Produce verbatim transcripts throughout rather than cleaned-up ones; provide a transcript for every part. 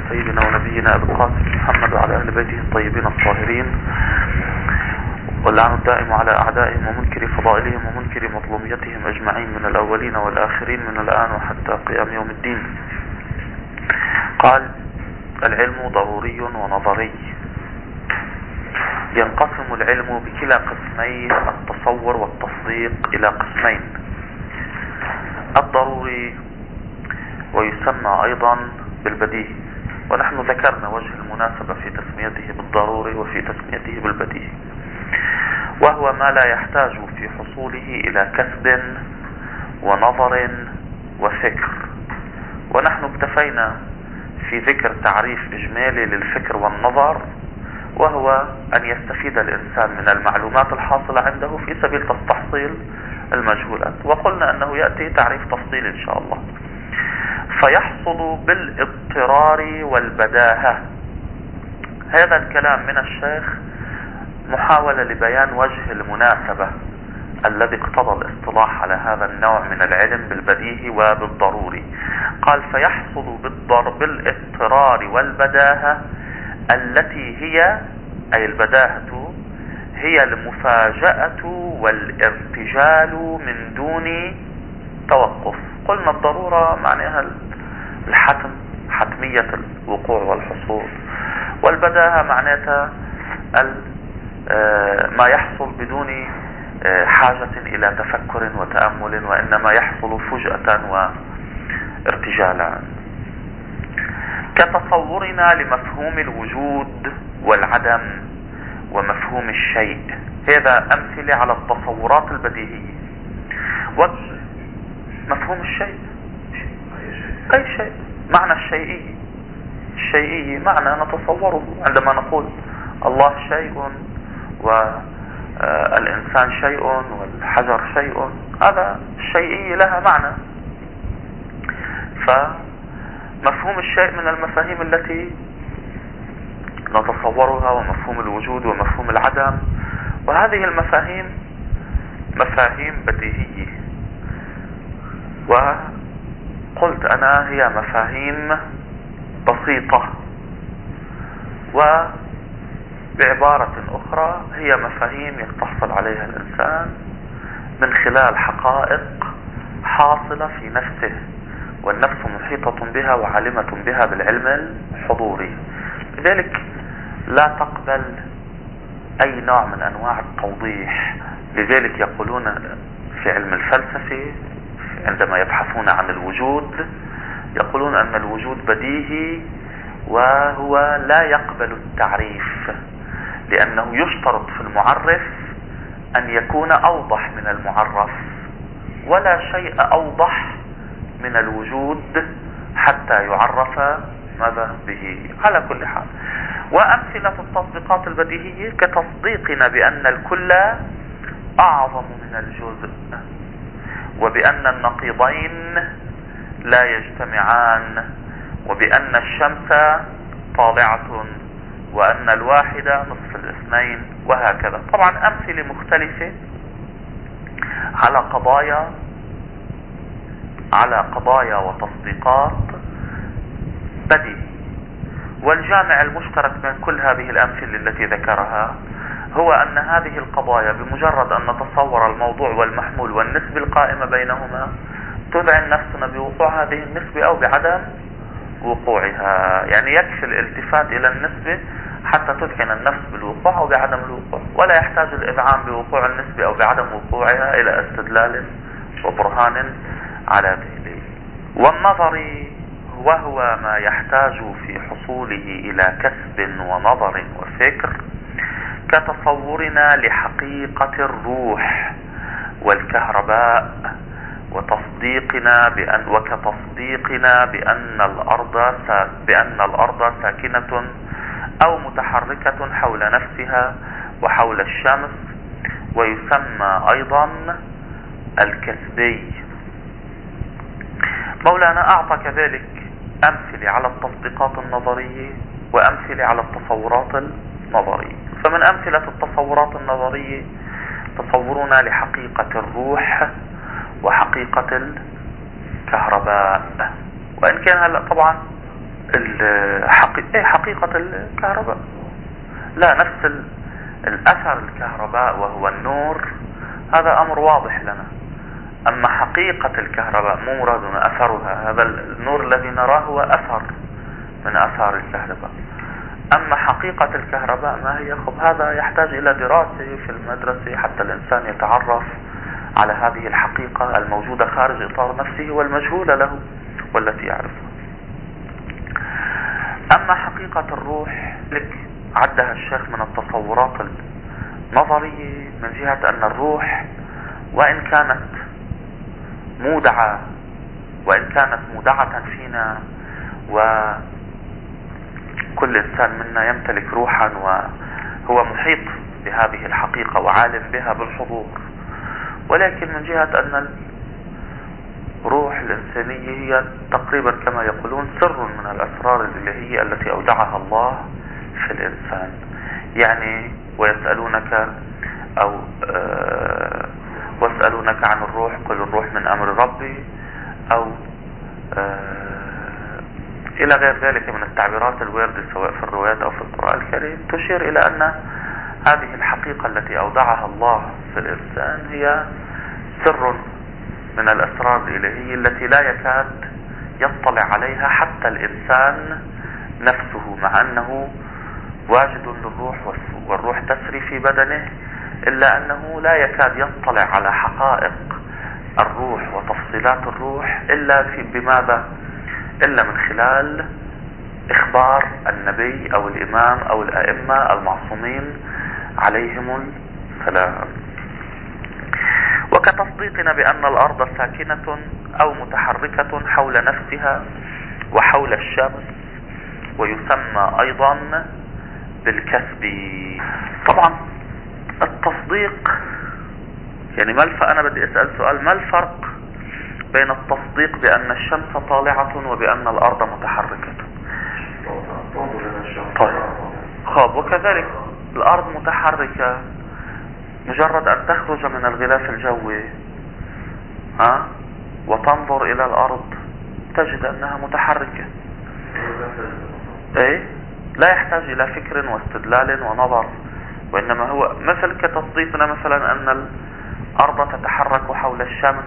سيدنا ونبينا أبي القاسم محمد وعلى أهل بيته الطيبين الطاهرين، واللعن الدائم على أعدائهم ومنكر فضائلهم ومنكر مظلوميتهم أجمعين من الأولين والآخرين من الآن وحتى قيام يوم الدين. قال: العلم ضروري ونظري. ينقسم العلم بكلا قسمي التصور والتصديق إلى قسمين: الضروري ويسمى أيضا بالبديهي، ونحن ذكرنا وجه المناسبة في تسميته بالضروري وفي تسميته بالبديهي، وهو ما لا يحتاج في حصوله إلى كسب ونظر وفكر. ونحن اكتفينا في ذكر تعريف إجمالي للفكر والنظر، وهو أن يستفيد الإنسان من المعلومات الحاصلة عنده في سبيل تحصيل المجهولات، وقلنا أنه يأتي تعريف تفصيلي إن شاء الله. فيحصل بالاضطرار والبداهة. هذا الكلام من الشيخ محاولة لبيان وجه المناسبة الذي اقتضى الاصطلاح على هذا النوع من العلم بالبديهي وبالضروري. قال: فيحصل بالاضطرار والبداهة التي هي أي البداهة هي المفاجأة والارتجال من دون توقف. قلنا الضرورة معناها الحتم، حتمية الوقوع والحصول، والبداهة معناتها ما يحصل بدون حاجة إلى تفكر وتأمل، وإنما يحصل فجأة وارتجالا، كتصورنا لمفهوم الوجود والعدم ومفهوم الشيء. هذا أمثلة على التصورات البديهية. ومفهوم الشيء أي شيء، معنى الشيئية. الشيئية معنى نتصوره عندما نقول الله شيء والإنسان شيء والحجر شيء، هذا الشيئية لها معنى. فمفهوم الشيء من المفاهيم التي نتصورها، ومفهوم الوجود ومفهوم العدم، وهذه المفاهيم مفاهيم بديهية. وقلت أنا هي مفاهيم بسيطة، وبعبارة أخرى هي مفاهيم يستحصل عليها الإنسان من خلال حقائق حاصلة في نفسه، والنفس محيطة بها وعالمة بها بالعلم الحضوري، لذلك لا تقبل أي نوع من أنواع التوضيح. لذلك يقولون في علم الفلسفة عندما يبحثون عن الوجود يقولون أن الوجود بديهي، وهو لا يقبل التعريف، لأنه يشترط في المعرف أن يكون أوضح من المعرف، ولا شيء أوضح من الوجود حتى يعرف ماذا به. على كل حال، وأمثلة التطبيقات البديهية كتصديقنا بأن الكل أعظم من الجزء، وبأن النقيضين لا يجتمعان، وبأن الشمس طالعة، وأن الواحدة نصف الاثنين، وهكذا. طبعا أمثلة مختلفة على قضايا على قضايا وتصديقات بديهية. والجامع المشترك بين كل هذه الأمثلة التي ذكرها هو أن هذه القضايا بمجرد أن نتصور الموضوع والمحمول والنسبة القائمة بينهما تذعن نفسنا بوقوع هذه النسبة أو بعدم وقوعها. يعني يكفي الالتفات إلى النسبة حتى تذعن النفس بالوقوع أو بعدم الوقوع، ولا يحتاج الإذعان بوقوع النسبة أو بعدم وقوعها إلى استدلال وبرهان على ذلك. والنظر وهو ما يحتاج في حصوله إلى كسب ونظر وفكر، كتصورنا لحقيقة الروح والكهرباء، وتصديقنا بأن وكتصديقنا بأن الأرض بأن الأرض ساكنة أو متحركة حول نفسها وحول الشمس، ويسمى أيضا الكسبي. مولانا أعطى كذلك أمثلة على التصديقات النظرية وأمثلة على التصورات النظرية. فمن أمثلة التصورات النظرية تصورنا لحقيقة الروح وحقيقة الكهرباء، وإن كان هلأ طبعا الحقيقة حقيقة الكهرباء، لا، نفس ال... الأثر الكهرباء وهو النور، هذا أمر واضح لنا. أما حقيقة الكهرباء مو مرادنا أثرها، هذا النور الذي نراه هو أثر من أثار الكهرباء. أما حقيقة الكهرباء ما هي؟ خب هذا يحتاج إلى دراسة في المدرسة حتى الإنسان يتعرف على هذه الحقيقة الموجودة خارج إطار نفسه والمجهولة له والتي يعرفها. أما حقيقة الروح لك عدها الشيخ من التصورات النظرية من جهة أن الروح وإن كانت مودعة وإن كانت مودعة فينا، وكل إنسان منا يمتلك روحا وهو محيط بهذه الحقيقة وعالم بها بالحضور، ولكن من جهة أن الروح الإنسانية هي تقريبا كما يقولون سر من الأسرار الإلهية التي أودعها الله في الإنسان. يعني ويسألونك أو آه واسألونك عن الروح قل الروح من أمر ربي، أو آه إلى غير ذلك من التعبيرات الواردة سواء في الروايات أو في القرآن الكريم، تشير إلى أن هذه الحقيقة التي أودعها الله في الإنسان هي سر من الأسرار الإلهية التي لا يكاد يطلع عليها حتى الإنسان نفسه، مع أنه واجد للروح والروح تسري في بدنه، إلا أنه لا يكاد يطلع على حقائق الروح وتفصيلات الروح إلا في بماذا؟ إلا من خلال إخبار النبي أو الإمام أو الأئمة المعصومين عليهم السلام. وكتصديقنا بأن الأرض ساكنة أو متحركة حول نفسها وحول الشمس، ويسمى أيضا بالكسب. طبعا التصديق يعني ما الف... أنا بدي أسأل سؤال، ما الفرق بين التصديق بأن الشمس طالعة وبأن الأرض متحركة؟ طيب خاب وكذلك الأرض متحركة، مجرد أن تخرج من الغلاف الجوي ها وتنظر إلى الأرض تجد أنها متحركة. إيه؟ لا يحتاج إلى فكر واستدلال ونظر، وإنما هو مثل كتصديقنا مثلا أن الأرض تتحرك حول الشمس.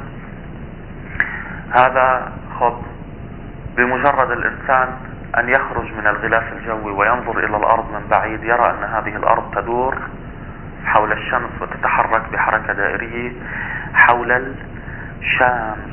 هذا خب بمجرد الإنسان أن يخرج من الغلاف الجوي وينظر إلى الأرض من بعيد يرى أن هذه الأرض تدور حول الشمس وتتحرك بحركة دائرية حول الشمس.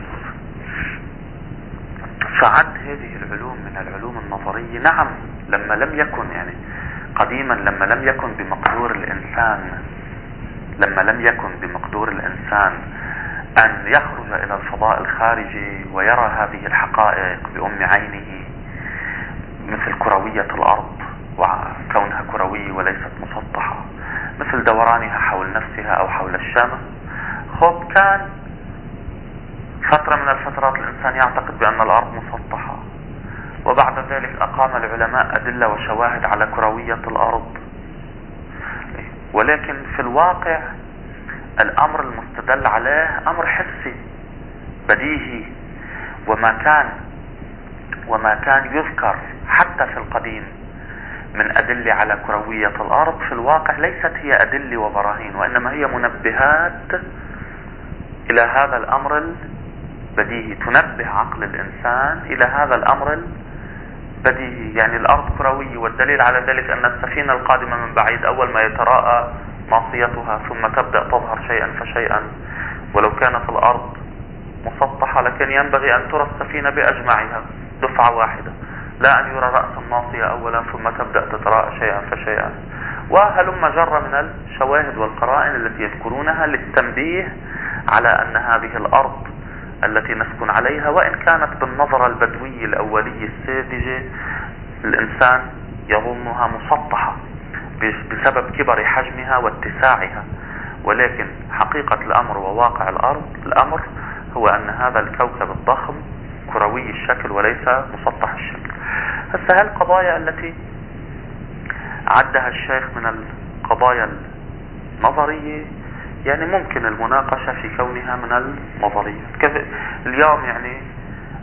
فعد هذه العلوم من العلوم النظرية. نعم، لما لم يكن يعني قديما لما لم يكن بمقدور الإنسان لما لم يكن بمقدور الإنسان أن يخرج إلى الفضاء الخارجي ويرى هذه الحقائق بأم عينه، مثل كروية الأرض وكونها كروية وليست مسطحة، مثل دورانها حول نفسها أو حول الشمس. خب كان فترة من الفترات الإنسان يعتقد بأن الأرض مسطحة، وبعد ذلك أقام العلماء أدلة وشواهد على كروية الأرض، ولكن في الواقع الأمر المستدل عليه أمر حسي بديهي، وما كان وما كان يذكر حتى في القديم من أدلة على كروية الأرض في الواقع ليست هي أدلة وبراهين، وإنما هي منبهات إلى هذا الأمر البديهي، تنبه عقل الإنسان إلى هذا الأمر البديهي. يعني الأرض كروية، والدليل على ذلك أن السفينة القادمة من بعيد أول ما يتراءى ناصيتها ثم تبدأ تظهر شيئا فشيئا، ولو كانت الأرض مسطحة لكن ينبغي أن ترى السفينة بأجمعها دفعة واحدة، لا أن يرى رأس الناصية أولا ثم تبدأ تتراءى شيئا فشيئا. وهلم جر من الشواهد والقرائن التي يذكرونها للتنبيه على أن هذه الأرض التي نسكن عليها، وإن كانت بالنظرة البدوية الأولية الساذجة الإنسان يظنها مسطحة بسبب كبر حجمها واتساعها، ولكن حقيقة الأمر وواقع الأرض الأمر هو أن هذا الكوكب الضخم كروي الشكل وليس مسطح الشكل. هسه هالقضايا التي عدها الشيخ من القضايا النظرية يعني ممكن المناقشة في كونها من النظرية. اليوم يعني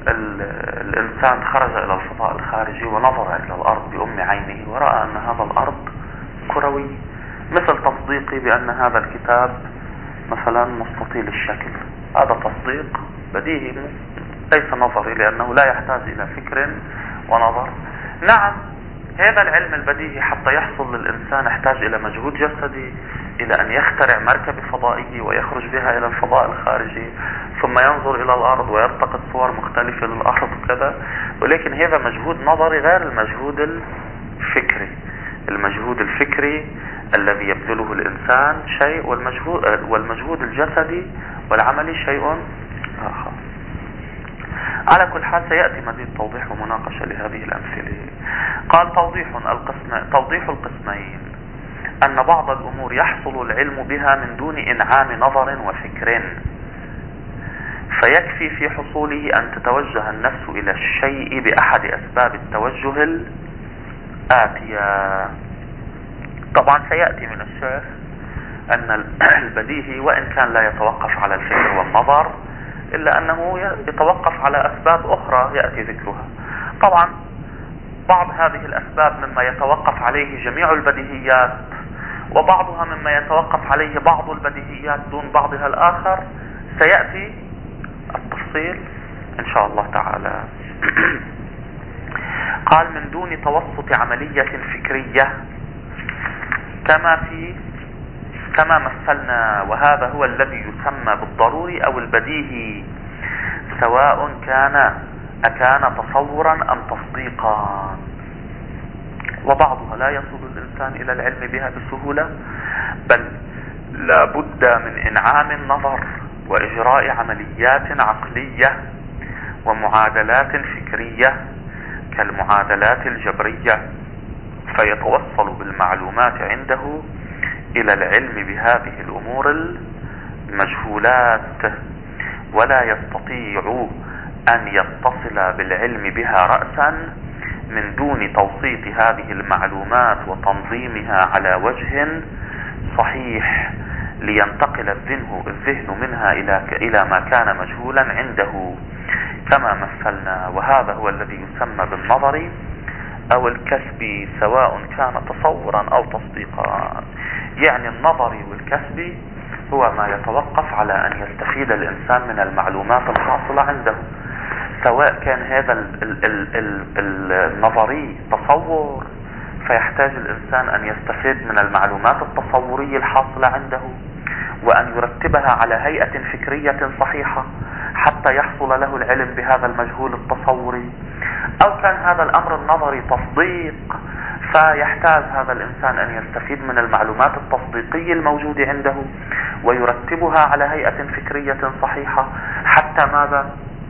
الإنسان خرج إلى الفضاء الخارجي ونظر إلى الأرض بأم عينه ورأى أن هذا الأرض كروي، مثل تصديقي بأن هذا الكتاب مثلا مستطيل الشكل، هذا تصديق بديهي ليس نظري، لأنه لا يحتاج إلى فكر ونظر. نعم، هذا العلم البديهي حتى يحصل للإنسان يحتاج إلى مجهود جسدي، إلى أن يخترع مركبة فضائية ويخرج بها إلى الفضاء الخارجي، ثم ينظر إلى الأرض ويلتقط صور مختلفة للأرض وكذا. ولكن هذا مجهود نظري غير المجهود الفكري. المجهود الفكري الذي يبذله الإنسان شيء، والمجهود, والمجهود الجسدي والعملي شيء آخر. على كل حال سيأتي مزيد توضيح ومناقشة لهذه الأمثلة. قال توضيح القسم توضيح القسمين أن بعض الأمور يحصل العلم بها من دون إنعام نظر وفكر، فيكفي في حصوله أن تتوجه النفس إلى الشيء بأحد أسباب التوجه الآتية. طبعا سيأتي من الشيخ أن البديهي وإن كان لا يتوقف على الفكر والنظر، إلا أنه يتوقف على أسباب أخرى يأتي ذكرها. طبعا بعض هذه الأسباب مما يتوقف عليه جميع البديهيات، وبعضها مما يتوقف عليه بعض البديهيات دون بعضها الآخر. سيأتي التفصيل إن شاء الله تعالى. قال من دون توسط عملية فكرية كما في كما مثلنا، وهذا هو الذي يسمى بالضروري أو البديهي، سواء كان أكان تصورا أم تصديقا. وبعضها لا يصل الإنسان إلى العلم بها بسهولة، بل لا بد من إنعام النظر وإجراء عمليات عقلية ومعادلات فكرية كالمعادلات الجبرية، فيتوصل بالمعلومات عنده إلى العلم بهذه الأمور المجهولات، ولا يستطيع أن يتصل بالعلم بها رأسا من دون توسيط هذه المعلومات وتنظيمها على وجه صحيح، لينتقل الذهن, الذهن منها إلى, إلى ما كان مجهولا عنده كما مثلنا. وهذا هو الذي يسمى بالنظري أو الكسبي، سواء كان تصورا أو تصديقا. يعني النظري والكسبي هو ما يتوقف على أن يستفيد الإنسان من المعلومات الحاصلة عنده، سواء كان هذا ال ال ال ال النظري تصور، فيحتاج الإنسان أن يستفيد من المعلومات التصورية الحاصلة عنده وأن يرتبها على هيئة فكرية صحيحة حتى يحصل له العلم بهذا المجهول التصوري. أو كان هذا الأمر النظري تصديق، فيحتاج هذا الإنسان أن يستفيد من المعلومات التصديقية الموجودة عنده ويرتبها على هيئة فكرية صحيحة حتى ماذا؟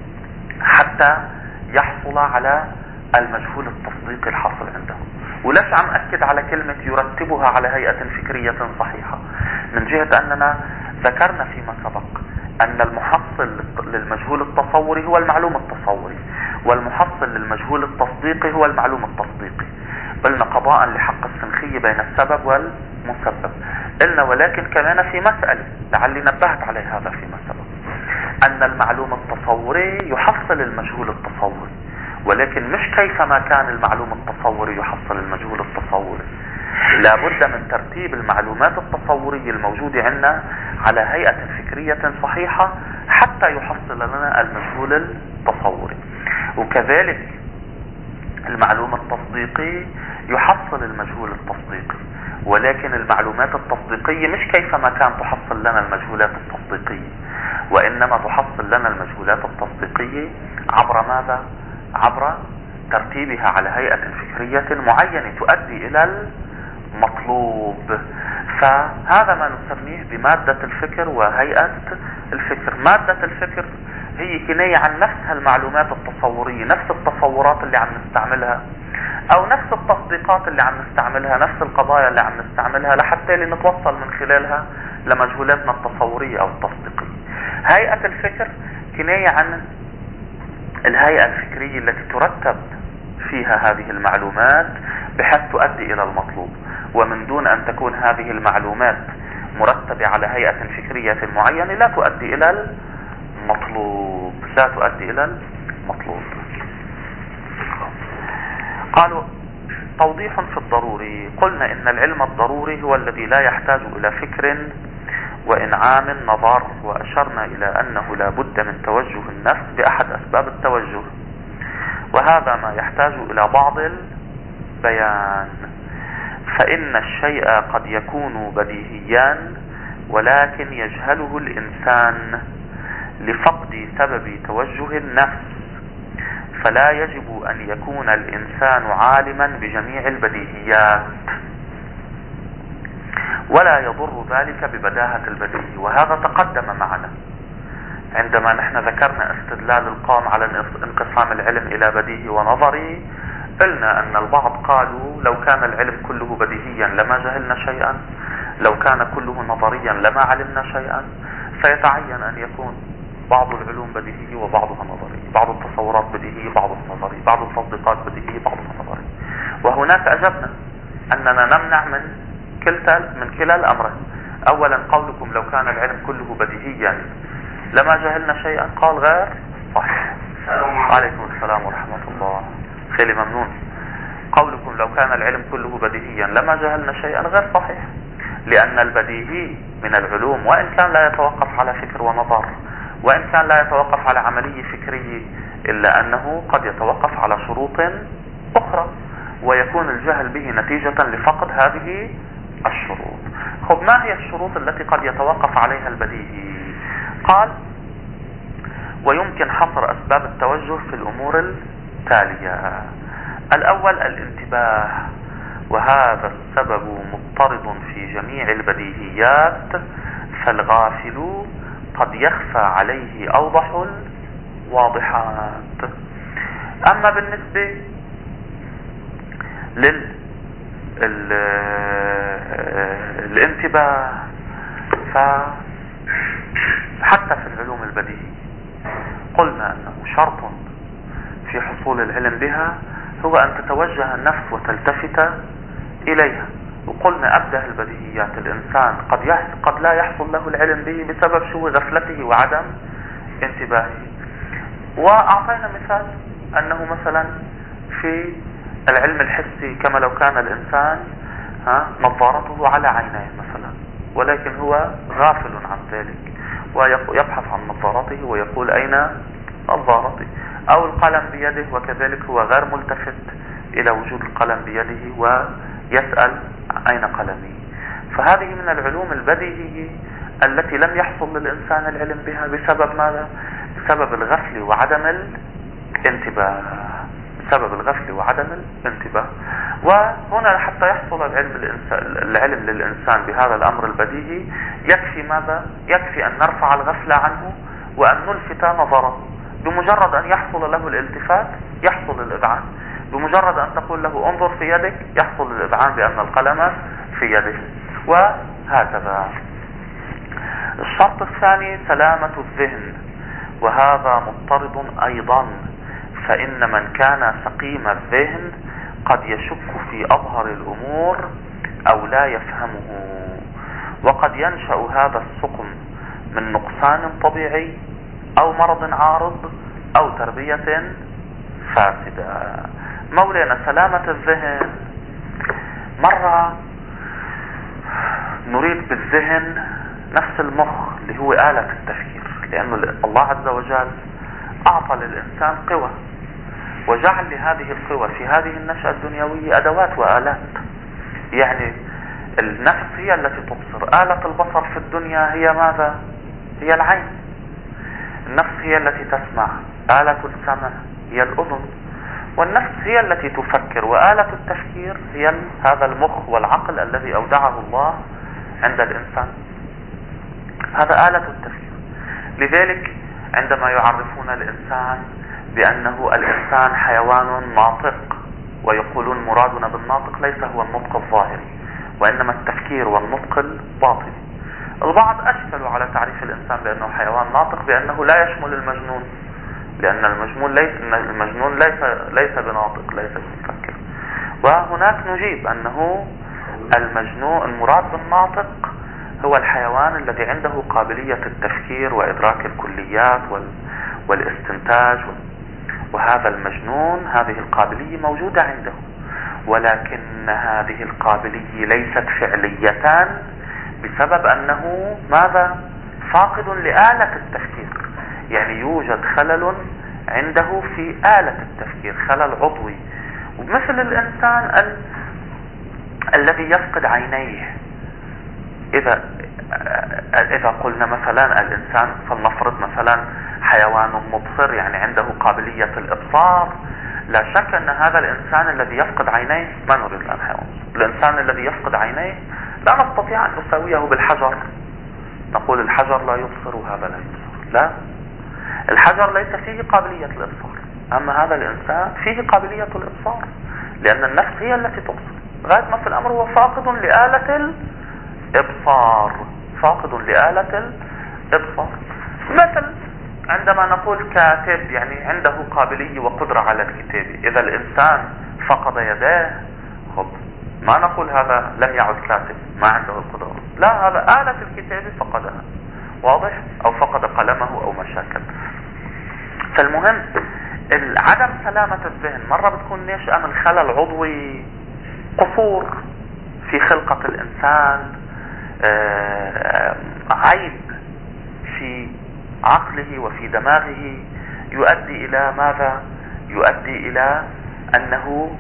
حتى يحصل على المجهول التصديقي الحاصل عنده. وليش عم أكد على كلمة يرتبها على هيئة فكرية صحيحة؟ من جهة أننا ذكرنا فيما سبق أن المحصل للمجهول التصوري هو المعلوم التصوري، والمحصل للمجهول التصديقي هو المعلوم التصديقي. قلنا قضاء لحق السنخية بين السبب والمسبب. قلنا ولكن كمان في مسألة لعلي نبهت عليه هذا فيما سبق، أن المعلوم التصوري يحصل المجهول التصوري، ولكن مش كيفما كان المعلوم التصوري يحصل المجهول التصوري. لا بد من ترتيب المعلومات التصورية الموجودة عندنا على هيئة فكرية صحيحة حتى يحصل لنا المجهول التصوري. وكذلك المعلوم التصديقي يحصل المجهول التصديقي، ولكن المعلومات التصديقية مش كيفما كان تحصل لنا المجهولات التصديقية، وإنما تحصل لنا المجهولات التصديقية عبر ماذا؟ عبر ترتيبها على هيئة فكرية معينة تؤدي إلى المطلوب. فهذا ما نسميه بمادة الفكر وهيئة الفكر. مادة الفكر هي كناية عن نفس المعلومات التصورية، نفس التصورات اللي عم نستعملها او نفس التصديقات اللي عم نستعملها، نفس القضايا اللي عم نستعملها لحتى لنتوصل من خلالها لمجهولاتنا التصورية او التصديقية. هيئة الفكر كناية عن الهيئة الفكرية التي ترتب فيها هذه المعلومات بحيث تؤدي الى المطلوب، ومن دون ان تكون هذه المعلومات مرتبة على هيئة فكرية معينة لا تؤدي الى المطلوب، لا تؤدي الى مطلوب. قالوا توضيح في الضروري. قلنا إن العلم الضروري هو الذي لا يحتاج إلى فكر وإنعام نظر، وأشرنا إلى أنه لا بد من توجه النفس بأحد أسباب التوجه، وهذا ما يحتاج إلى بعض البيان. فإن الشيء قد يكون بديهيا ولكن يجهله الإنسان لفقد سبب توجه النفس، فلا يجب أن يكون الإنسان عالما بجميع البديهيات، ولا يضر ذلك ببداهة البديهي. وهذا تقدم معنا عندما نحن ذكرنا استدلال القوم على انقسام العلم إلى بديهي ونظري. قلنا أن البعض قالوا لو كان العلم كله بديهيا لما جهلنا شيئا، لو كان كله نظريا لما علمنا شيئا، فيتعين أن يكون بعض العلوم بديهية وبعضها نظري، بعض التصورات بديهية بعضها نظري، بعض التصديقات بديهية بعضها نظري. وهناك أجبنا أننا نمنع من كلتا من كلا الأمرين. أولا قولكم لو كان العلم كله بديهيا لما جهلنا شيئا قال غير صحيح. عليكم السلام ورحمة الله. خيلي ممنون. قولكم لو كان العلم كله بديهيا لما جهلنا شيئا غير صحيح، لأن البديهي من العلوم وإن كان لا يتوقف على فكر ونظر، وإن كان لا يتوقف على عملية فكرية، إلا أنه قد يتوقف على شروط أخرى ويكون الجهل به نتيجة لفقد هذه الشروط. خب ما هي الشروط التي قد يتوقف عليها البديهي؟ قال ويمكن حصر أسباب التوجه في الأمور التالية. الأول الانتباه، وهذا السبب مضطرد في جميع البديهيات، فالغافل قد يخفى عليه أوضح الواضحات. أما بالنسبة لل ال... الانتباه فحتى في العلوم البديهية قلنا أنه شرط في حصول العلم بها هو أن تتوجه النفس وتلتفت إليها. وقلنا أبدأ البديهيات الإنسان قد قد لا يحصل له العلم به بسبب شو غفلته وعدم انتباهه. وأعطينا مثال أنه مثلا في العلم الحسي كما لو كان الإنسان ها نظارته على عينيه مثلا، ولكن هو غافل عن ذلك ويبحث عن نظارته ويقول أين نظارتي، أو القلم بيده وكذلك هو غير ملتفت إلى وجود القلم بيده ويسأل أين قلمي. فهذه من العلوم البديهية التي لم يحصل للإنسان العلم بها بسبب ماذا؟ بسبب الغفل وعدم الانتباه، بسبب الغفل وعدم الانتباه. وهنا حتى يحصل العلم, العلم للإنسان بهذا الأمر البديهي يكفي ماذا؟ يكفي أن نرفع الغفلة عنه وأن نلفت نظره. بمجرد أن يحصل له الالتفات يحصل الإذعان، بمجرد أن تقول له انظر في يدك يحصل الإذعان بأن القلم في يده، وهكذا. الشرط الثاني سلامة الذهن، وهذا مضطرد أيضا، فإن من كان سقيم الذهن قد يشك في أظهر الأمور أو لا يفهمه، وقد ينشأ هذا السقم من نقصان طبيعي أو مرض عارض أو تربية فاسدة. مولانا سلامة الذهن، مرة نريد بالذهن نفس المخ اللي هو آلة التفكير، لأنه الله عز وجل أعطى للإنسان قوة وجعل لهذه القوة في هذه النشأة الدنيوية أدوات وآلات. يعني النفس هي التي تبصر، آلة البصر في الدنيا هي ماذا؟ هي العين. النفس هي التي تسمع، آلة السمع هي الأذن. والنفس هي التي تفكر، وآلة التفكير هي هذا المخ والعقل الذي أودعه الله عند الإنسان، هذا آلة التفكير. لذلك عندما يعرفون الإنسان بأنه الإنسان حيوان ناطق، ويقولون مرادنا بالناطق ليس هو النطق الظاهري وإنما التفكير والنطق الباطني. البعض أشكلوا على تعريف الإنسان بأنه حيوان ناطق بأنه لا يشمل المجنون، لأن المجنون ليس المجنون ليس ليس بناطق، ليس بمفكر. وهناك نجيب أنه المجنون المراد بالناطق هو الحيوان الذي عنده قابلية التفكير وإدراك الكليات والاستنتاج. وهذا المجنون هذه القابلية موجودة عنده، ولكن هذه القابلية ليست فعلية بسبب أنه ماذا؟ فاقد لآلة التفكير. يعني يوجد خلل عنده في آلة التفكير، خلل عضوي. ومثل الإنسان ال... الذي يفقد عينيه. إذا إذا قلنا مثلا الإنسان، فلنفرض مثلا حيوان مبصر، يعني عنده قابلية الإبصار، لا شك أن هذا الإنسان الذي يفقد عينيه، ما نريد الآن حيوان، الإنسان الذي يفقد عينيه لا نستطيع أن نساويه بالحجر، نقول الحجر لا يبصر وهذا لا يبصر. لا، الحجر ليس فيه قابلية الإبصار، أما هذا الإنسان فيه قابلية الإبصار، لأن النفس هي التي تبصر. غاية ما في الأمر هو فاقد لآلة الإبصار، فاقد لآلة الإبصار. مثل عندما نقول كاتب، يعني عنده قابلية وقدرة على الكتابة. إذا الإنسان فقد يداه، خب ما نقول هذا لم يعد كاتب، ما عنده القدرة، لا، هذا آلة الكتابة فقدها، واضح؟ أو فقد قلمه أو مشاكل. فالمهم عدم سلامة الذهن مرة بتكون ناشئة من خلل عضوي، قصور في خلقة الإنسان، عيب في عقله وفي دماغه، يؤدي إلى ماذا؟ يؤدي إلى أنه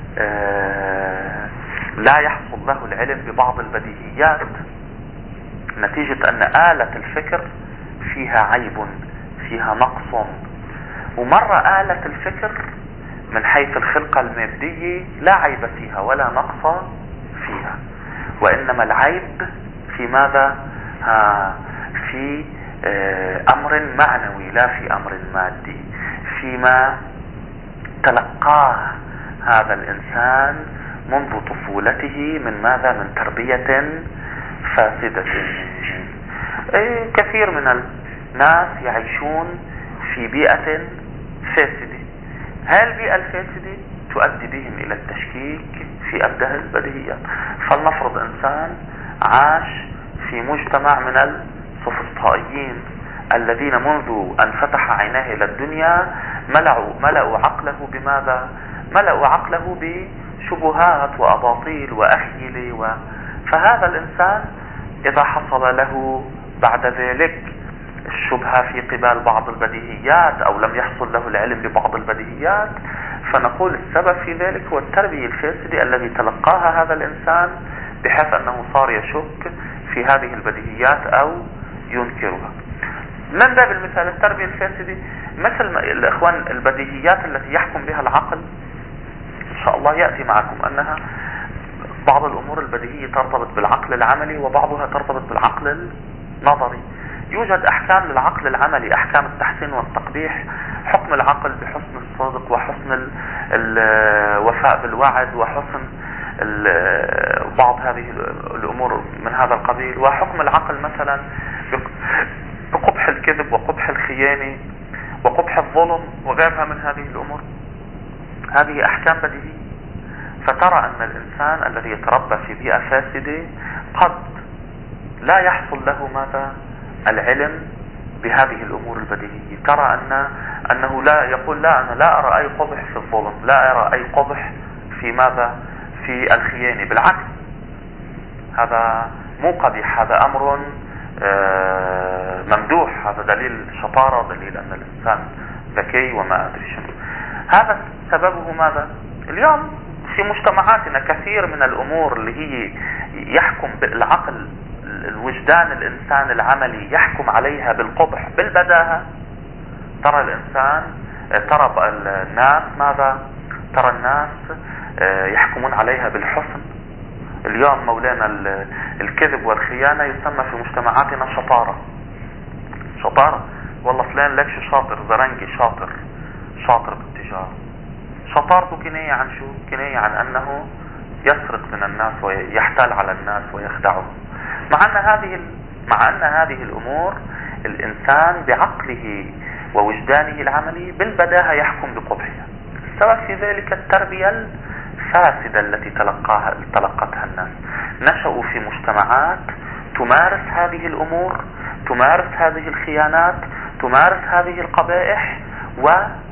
لا يحصل له العلم ببعض البديهيات، نتيجة أن آلة الفكر فيها عيب، فيها نقص. ومرة آلة الفكر من حيث الخلقة المادية لا عيب فيها ولا نقص فيها، وإنما العيب في ماذا؟ ها في أمر معنوي لا في أمر مادي، فيما تلقاه هذا الإنسان منذ طفولته من ماذا؟ من تربية فاسدة. كثير من الناس يعيشون في بيئة فاسدة، هذه البيئة الفاسدة تؤدي بهم إلى التشكيك في أبداه البديهيات. فلنفرض إنسان عاش في مجتمع من السفسطائيين الذين منذ أن فتح عيناه إلى الدنيا ملأوا, ملأوا عقله بماذا؟ ملأوا عقله بشبهات وأباطيل وأخيلة و... فهذا الإنسان إذا حصل له بعد ذلك الشبهة في قبال بعض البديهيات أو لم يحصل له العلم ببعض البديهيات، فنقول السبب في ذلك هو التربية الفاسدة الذي تلقاها هذا الإنسان، بحيث أنه صار يشك في هذه البديهيات أو ينكرها. من باب المثال التربية الفاسدة مثل الإخوان البديهيات التي يحكم بها العقل، إن شاء الله يأتي معكم أنها بعض الأمور البديهية ترتبط بالعقل العملي وبعضها ترتبط بالعقل النظري. يوجد أحكام للعقل العملي، أحكام التحسين والتقبيح، حكم العقل بحسن الصدق وحسن الوفاء بالوعد وحسن بعض هذه الأمور من هذا القبيل، وحكم العقل مثلا بقبح الكذب وقبح الخيانة وقبح الظلم وغيرها من هذه الأمور. هذه أحكام بديهية. فترى أن الإنسان الذي يتربى في بيئة فاسدة قد لا يحصل له ماذا؟ العلم بهذه الأمور البديهية. ترى أن أنه لا يقول لا، أنا لا أرى أي قبح في الظلم، لا أرى أي قبح في ماذا؟ في الخيانة، بالعكس هذا مو قبيح، هذا أمر ممدوح، هذا دليل شطارة، دليل أن الإنسان ذكي وما أدري شنو. هذا سببه ماذا؟ اليوم في مجتمعاتنا كثير من الأمور اللي هي يحكم بالعقل الوجدان الإنسان العملي يحكم عليها بالقبح بالبداهة. ترى الإنسان، ترى الناس ماذا؟ ترى الناس يحكمون عليها بالحسن. اليوم مولانا الكذب والخيانة يسمى في مجتمعاتنا شطارة. شطارة والله فلان لك شو شاطر، زرنجي شاطر، شاطر بالتجارة. شطارته كناية عن شو؟ كناية عن أنه يسرق من الناس ويحتال على الناس ويخدعهم. مع أن هذه مع أن هذه الأمور الإنسان بعقله ووجدانه العملي بالبداهة يحكم بقبحها. السبب في ذلك التربية الفاسدة التي تلقاها تلقتها الناس. نشأوا في مجتمعات تمارس هذه الأمور، تمارس هذه الخيانات، تمارس هذه القبائح،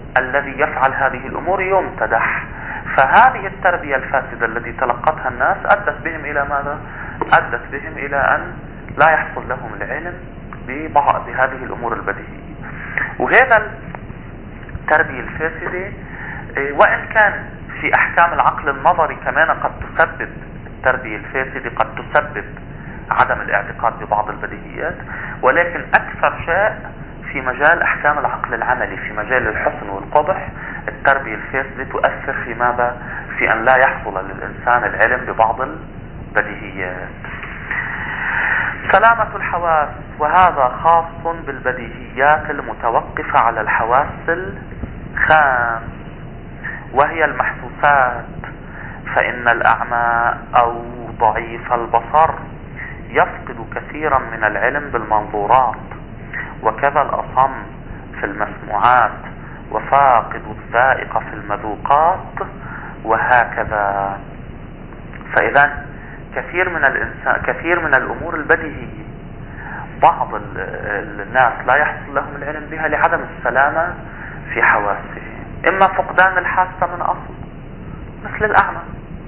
الذي يفعل هذه الأمور يمتدح. فهذه التربية الفاسدة التي تلقتها الناس أدت بهم إلى ماذا؟ أدت بهم إلى أن لا يحصل لهم العلم ببعض هذه الأمور البديهية. وهذا التربية الفاسدة وإن كان في أحكام العقل النظري كمان قد تسبب التربية الفاسدة، قد تسبب عدم الاعتقاد ببعض البديهيات، ولكن أكثر شيء في مجال أحكام العقل العملي، في مجال الحسن والقبح، التربية الفاسدة تؤثر في ماذا؟ في أن لا يحصل للإنسان العلم ببعض البديهيات. سلامة الحواس، وهذا خاص بالبديهيات المتوقفة على الحواس الخام وهي المحسوسات، فإن الأعمى أو ضعيف البصر يفقد كثيرا من العلم بالمنظورات، وكذا الأصم في المسموعات، وفاقد الذائقة في المذوقات، وهكذا. فإذا كثير من الإنسان كثير من الأمور البديهية بعض الناس لا يحصل لهم العلم بها لعدم السلامة في حواسهم، إما فقدان الحاسة من أصل مثل الأعمى.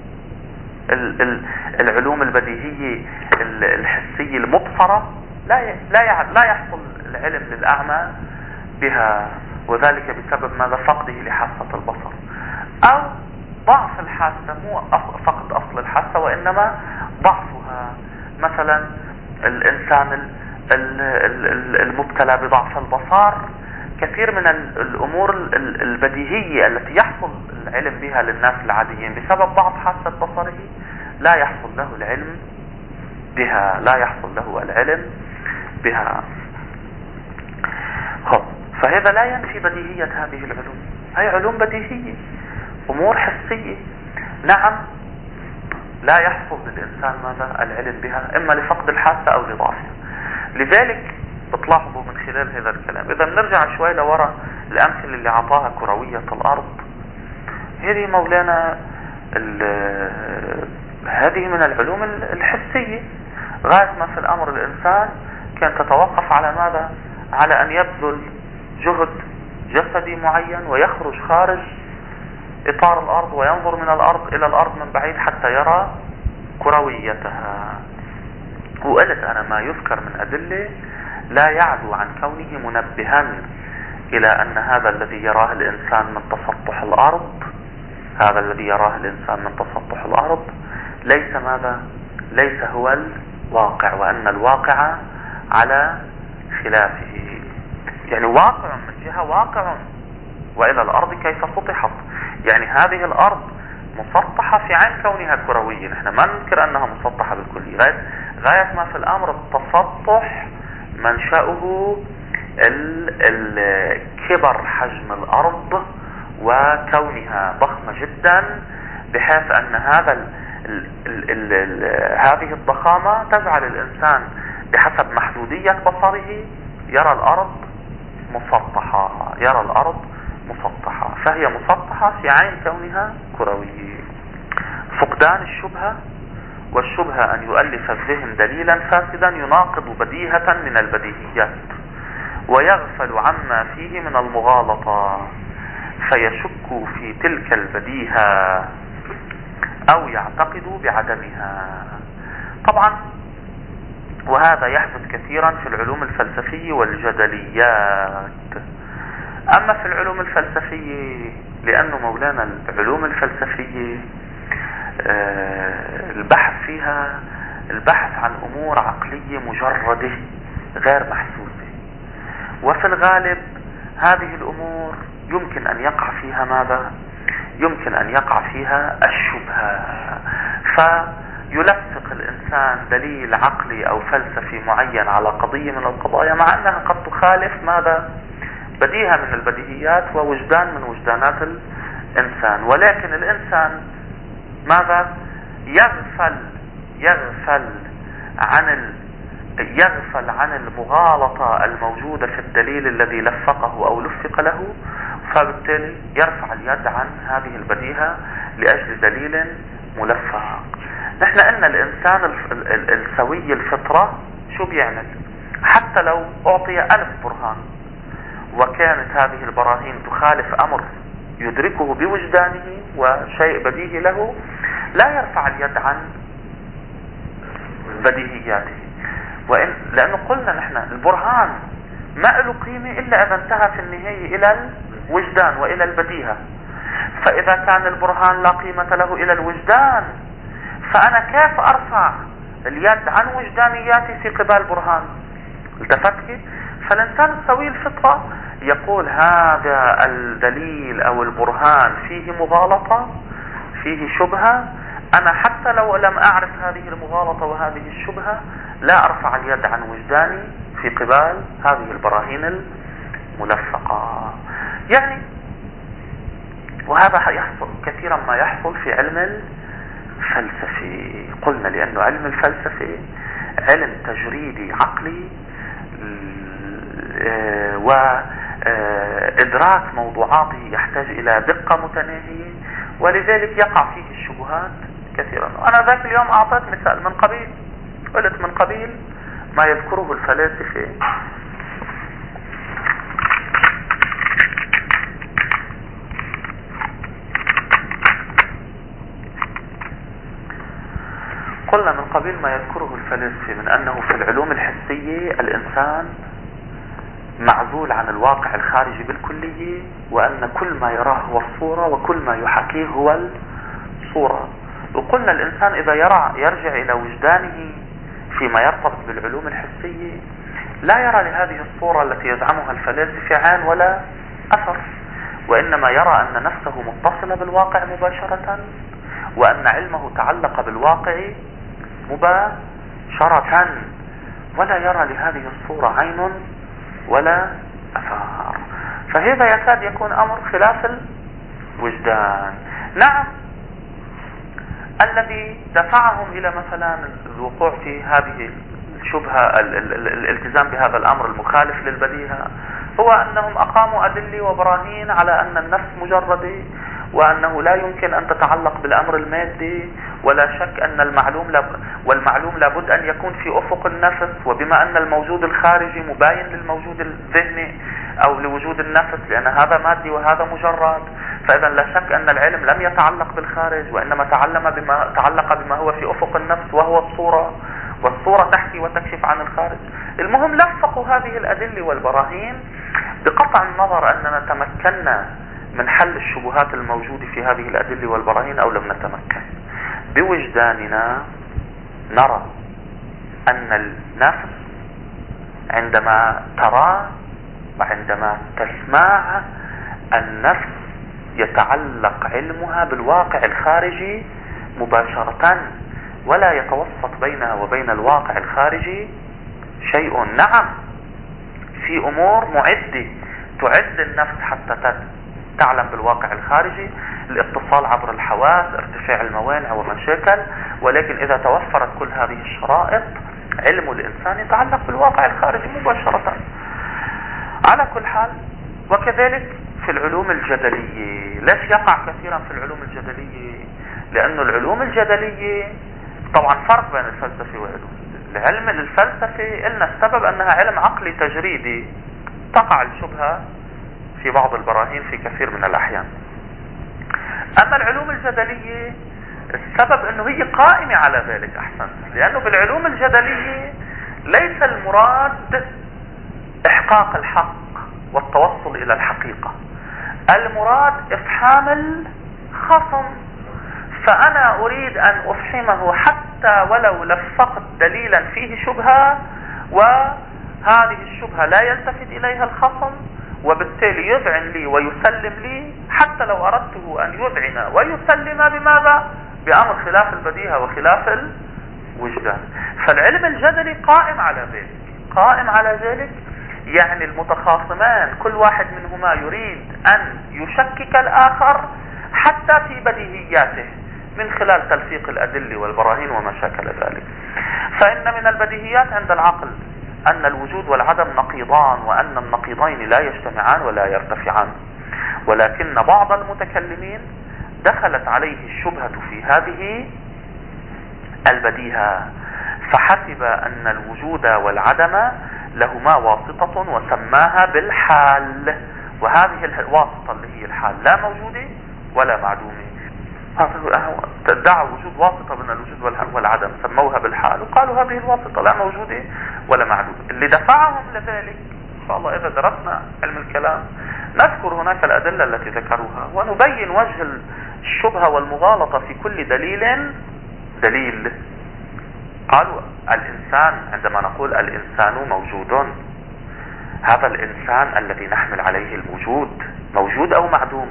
العلوم البديهية الحسية المبصرة لا لا لا يحصل العلم للأعمى بها، وذلك بسبب ماذا؟ فقده لحاسة البصر، أو ضعف الحاسة، مو فقد أصل الحاسة وإنما ضعفها. مثلا الإنسان المبتلى بضعف البصر كثير من الأمور البديهية التي يحصل العلم بها للناس العاديين بسبب ضعف حاسة بصره لا يحصل له العلم بها لا يحصل له العلم بها. خب، فهذا لا ينفي بديهية هذه العلوم. هي علوم بديهية، أمور حسية، نعم لا يحصل للإنسان ماذا؟ العلم بها، إما لفقد الحاسة أو لضعفها. لذلك بتلاحظوا من خلال هذا الكلام، إذا بنرجع شوي لورا الأمثلة اللي عطاها كروية الأرض، هذه مولانا هذه من العلوم الحسية، غاية ما في الأمر الإنسان كان تتوقف على ماذا؟ على أن يبذل جهد جسدي معين ويخرج خارج إطار الأرض وينظر من الأرض إلى الأرض من بعيد حتى يرى كرويتها. وقلت أنا ما يذكر من أدلة لا يعدو عن كونه منبها إلى أن هذا الذي يراه الإنسان من تسطح الأرض هذا الذي يراه الإنسان من تسطح الأرض ليس ماذا؟ ليس هو الواقع، وأن الواقع على خلافه. يعني واقع من جهة واقع، وإلى الأرض كيف سطحت، يعني هذه الأرض مسطحة في عين كونها كروية، نحن ما ننكر أنها مسطحة بالكلية، غاية, غاية ما في الأمر التسطح منشأه الكبر حجم الأرض وكونها ضخمة جدا، بحيث أن هذا ال ال ال ال هذه الضخامة تجعل الإنسان بحسب محدودية بصره يرى الأرض مسطحة يرى الأرض مسطحة فهي مسطحة في عين كونها كروية. فقدان الشبهة، والشبهة أن يؤلف الذهن دليلا فاسدا يناقض بديهة من البديهيات ويغفل عما فيه من المغالطة فيشك في تلك البديهة أو يعتقد بعدمها. طبعا وهذا يحدث كثيرا في العلوم الفلسفية والجدليات. أما في العلوم الفلسفية لأنه مولانا العلوم الفلسفية البحث فيها البحث عن أمور عقلية مجردة غير محسوسة، وفي الغالب هذه الأمور يمكن أن يقع فيها ماذا؟ يمكن أن يقع فيها الشبهة، فيلفق الإنسان دليل عقلي أو فلسفي معين على قضية من القضايا مع أنها قد تخالف ماذا؟ بديهة من البديهيات ووجدان من وجدانات الإنسان، ولكن الإنسان ماذا؟ يغفل يغفل عن ال... يغفل عن المغالطة الموجودة في الدليل الذي لفقه أو لفق له، فبالتالي يرفع اليد عن هذه البديهة لأجل دليل ملفق. نحن قلنا الإنسان السوي الفطرة شو بيعمل؟ حتى لو أعطي ألف برهان وكانت هذه البراهين تخالف أمر يدركه بوجدانه وشيء بديهي له، لا يرفع اليد عن بديهياته. وإن لأنه قلنا نحن البرهان ما له قيمة إلا إذا انتهى في النهاية إلى الوجدان وإلى البديهة. فإذا كان البرهان لا قيمة له إلى الوجدان، فأنا كيف أرفع اليد عن وجدانياتي في قبال برهان؟ التفت؟ فالإنسان السوي الفطرة يقول هذا الدليل أو البرهان فيه مغالطة، فيه شبهة، أنا حتى لو لم أعرف هذه المغالطة وهذه الشبهة لا أرفع اليد عن وجداني في قبال هذه البراهين الملفقة. يعني وهذا يحصل كثيرا ما يحصل في علم الفلسفة. قلنا لأنه علم الفلسفة علم تجريدي عقلي وإدراك موضوعاته يحتاج إلى دقة متناهية، ولذلك يقع فيه الشبهات كثيرا. أنا ذاك اليوم أعطيت مثال من قبيل قلت من قبيل ما يذكره الفلاسفة قلنا من قبيل ما يذكره الفلاسفة من أنه في العلوم الحسية الإنسان معزول عن الواقع الخارجي بالكلية، وأن كل ما يراه هو الصورة وكل ما يحاكيه هو الصورة. وقلنا الإنسان إذا يرى يرجع إلى وجدانه فيما يرتبط بالعلوم الحسية لا يرى لهذه الصورة التي يزعمها الفلاسفة عين ولا أثر، وإنما يرى أن نفسه متصلة بالواقع مباشرة، وأن علمه تعلق بالواقع مباشرة، ولا يرى لهذه الصورة عين ولا أثار. فهذا يكاد يكون أمر خلاف الوجدان. نعم، الذي دفعهم إلى مثلا الوقوع في هذه الشبهة الالتزام بهذا الأمر المخالف للبديهة هو أنهم أقاموا أدلة وبراهين على أن النفس مجردة، وأنه لا يمكن أن تتعلق بالأمر المادي، ولا شك أن المعلوم لاب والمعلوم لابد أن يكون في أفق النفس، وبما أن الموجود الخارجي مباين للموجود الذهني أو لوجود النفس لأن هذا مادي وهذا مجرد، فإذا لا شك أن العلم لم يتعلق بالخارج وإنما تعلم بما تعلق بما هو في أفق النفس وهو الصورة، والصورة تحكي وتكشف عن الخارج. المهم لفقوا هذه الأدلة والبراهين بقطع النظر أننا تمكنا من حل الشبهات الموجودة في هذه الأدلة والبراهين أو لم نتمكن. بوجداننا نرى أن النفس عندما ترى وعندما تسمع النفس يتعلق علمها بالواقع الخارجي مباشرة، ولا يتوسط بينها وبين الواقع الخارجي شيء. نعم، في أمور معدة تعد النفس حتى تعلم بالواقع الخارجي، الاتصال عبر الحواس، ارتفاع الموانع ومشاكل، ولكن إذا توفرت كل هذه الشرائط علم الإنسان يتعلق بالواقع الخارجي مباشرة. على كل حال، وكذلك في العلوم الجدلية. ليش يقع كثيرا في العلوم الجدلية؟ لأن العلوم الجدلية طبعا فرق بين الفلسفة والعلوم. العلم الفلسفي قلنا السبب أنها علم عقلي تجريدي، تقع الشبهة في بعض البراهين في كثير من الأحيان. أما العلوم الجدلية السبب أنه هي قائمة على ذلك أحسن، لأنه بالعلوم الجدلية ليس المراد إحقاق الحق والتوصل إلى الحقيقة، المراد إفحام الخصم. فأنا أريد أن أفحمه حتى ولو لفقت دليلا فيه شبهة، وهذه الشبهة لا يلتفت إليها الخصم، وبالتالي يذعن لي ويسلم لي، حتى لو أردته أن يذعن ويسلم بماذا؟ بأمر خلاف البديهة وخلاف الوجدان. فالعلم الجدلي قائم على ذلك، قائم على ذلك يعني المتخاصمان كل واحد منهما يريد أن يشكك الآخر حتى في بديهياته من خلال تلفيق الأدلة والبراهين وما شاكل ذلك. فإن من البديهيات عند العقل أن الوجود والعدم نقيضان، وأن النقيضين لا يجتمعان ولا يرتفعان، ولكن بعض المتكلمين دخلت عليه الشبهة في هذه البديهة، فحسب أن الوجود والعدم لهما واسطة وسماها بالحال، وهذه الواسطة اللي هي الحال لا موجودة ولا معدومة. ادعوا وجود واسطة بين الوجود والعدم، سموها بالحال وقالوا هذه الواسطة لا موجودة ولا معدومة. اللي دفعهم لذلك ان شاء الله اذا درسنا علم الكلام نذكر هناك الادلة التي ذكروها ونبين وجه الشبهة والمغالطة في كل دليل دليل. قالوا الانسان، عندما نقول الانسان موجود، هذا الانسان الذي نحمل عليه الموجود موجود او معدوم؟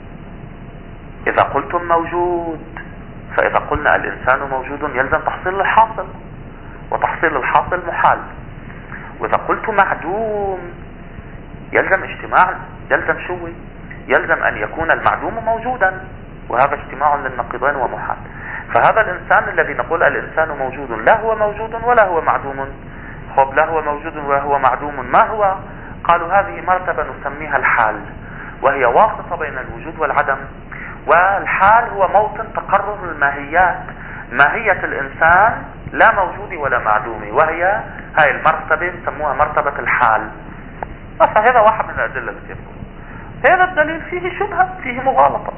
اذا قلتم موجود، فاذا قلنا الانسان موجود يلزم تحصيل الحاصل، وتحصيل الحاصل محال. واذا قلت معدوم يلزم اجتماع، يلزم شو؟ يلزم ان يكون المعدوم موجودا، وهذا اجتماع للنقيضين ومحال. فهذا الانسان الذي نقول الانسان موجود لا هو موجود ولا هو معدوم. خب لا هو موجود ولا هو معدوم، ما هو؟ قالوا هذه مرتبة نسميها الحال، وهي واسطة بين الوجود والعدم. والحال هو موطن تقرر الماهيات، ماهية الانسان لا موجود ولا معدوم، وهي هاي المرتبة يسموها مرتبة الحال. فهذا واحد من الادلة التي يقول هذا الدليل فيه شبهة، فيه مغالطة.